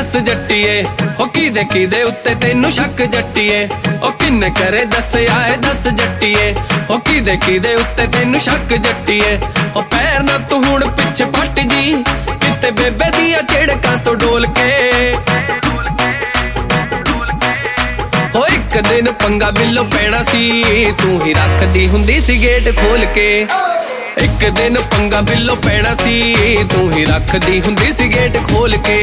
दस जट्टिए ओ किदे उत्ते तेनू शक जट्टिए ओ किन्ने करे दस्सिया है दस जट्टिए ओ किदे उत्ते तेनू शक जट्टिए ओ पैर ना तू हुण पिछे पट जी किते बेबे दिया झिड़कां तो डोल के हो एक दिन पंगा बिल्लो पैना सी तू ही रखदी हुंदी सी गेट खोल के एक दिन पंगा बिल्लो पैना सी तू ही रखदी हुंदी सी गेट खोल के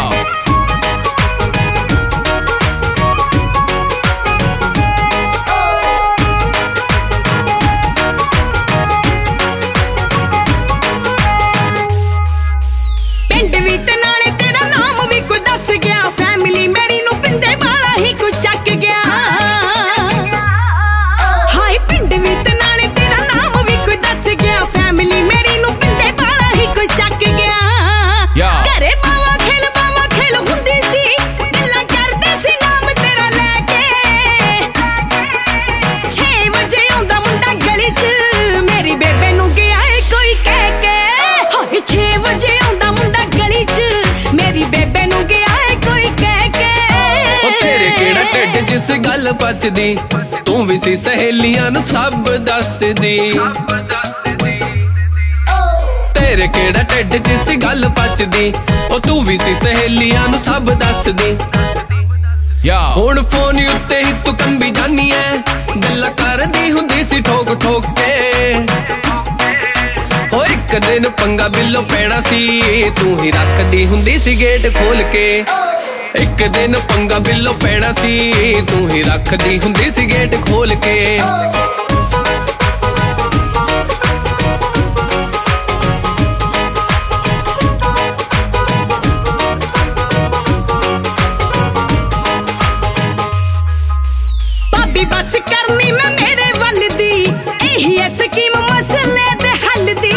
जिस गल बचदी तू भी सी सहेलियां नू सब दसदी तेरे केड़ा ढिड जिस गल बचदी ओ तू भी सी सहेलियां नू सब दसदी हुण फोन उत्ते ही तू कंबी जानी है गल्लां करदी हुंदी सी ठोक ठोक के हो एक दिन पंगा बिल्लो पैना सी तू ही रखदी हुंदी सी गेट खोल के एक दिन पंगा बिल्लो पैना सी तू ही रखदी हुंदी सी गेट खोल के भाभी बस करनी मैं मेरे वल दी एही है स्कीम मसले दे हल दी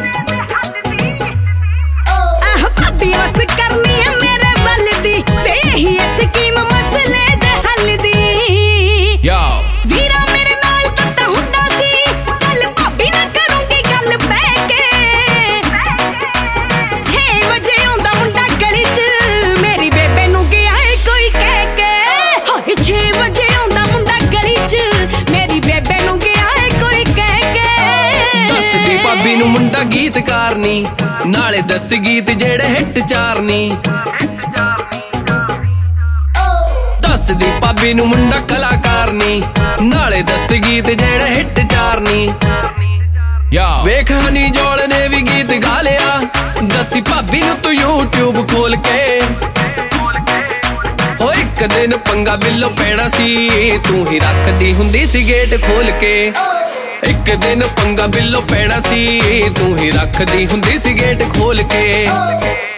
भाभी बस करनी है मेरे वल दी एही है स्कीम मसले दे हल दी वीरा मेरे नाल तत्ता हुंदा सी कल भाभी ना करूंगी गल बह के 6 बजे आंदा मुंडा गली च मेरी बेबे नू गया है कोई कह के हाय 6 बजे आंदा मुंडा गली च मेरी बेबे नू गया है कोई कह के दसदी भाभी नू मुंडा गीतकार नी नाले दस गीत जेड़े हिट चारनी दसदी भाभी नू मुंडा कलाकार नी नाले दस गीत जेड़े हिट चारनी वेख हनी जोल ने भी गीत गा लिया दसी भाभी नू तू यूट्यूब खोल के हो एक दिन पंगा बिल्लो पैना सी तू ही रखदी हुंदी सी गेट खोल के एक दिन पंगा बिल्लो पैना सी तू ही रखदी हुंदी सी गेट खोल के